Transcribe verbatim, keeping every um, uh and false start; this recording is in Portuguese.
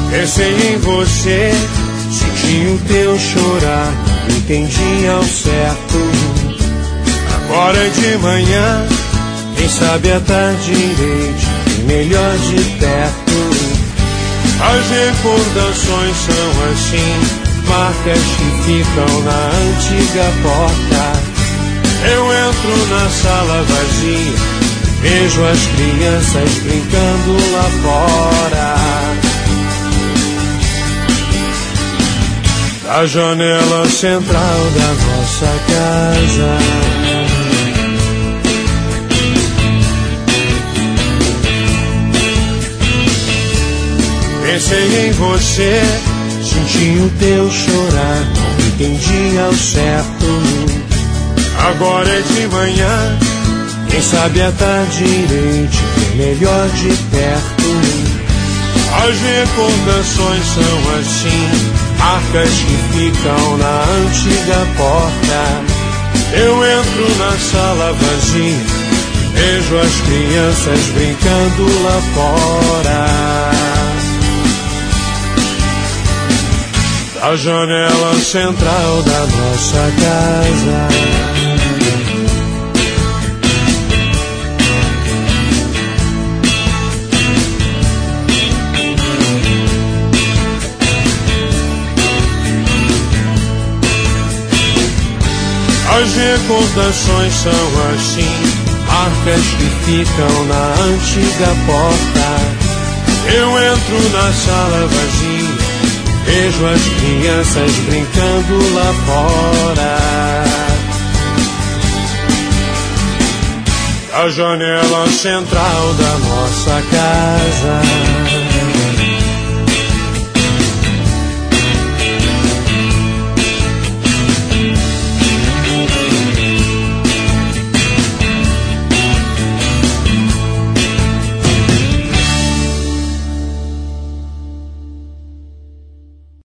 Pensei em você, senti o teu chorar, não entendi ao certo. Agora de manhã, quem sabe à tarde irei te ver melhor de perto. As recordações são assim, marcas que ficam na antiga porta. Eu entro na sala vazia, vejo as crianças brincando lá fora. Da janela central da nossa casa, pensei em você, senti o teu chorar, não entendi ao certo. Agora é de manhã, quem sabe à tarde irei te ver melhor de perto. As recordações são assim, marcas que ficam na antiga porta. Eu entro na sala vazia, vejo as crianças brincando lá fora. Da janela central da nossa casa, as recordações são assim, marcas que ficam na antiga porta. Eu entro na sala vazia, vejo as crianças brincando lá fora. A janela central da nossa casa.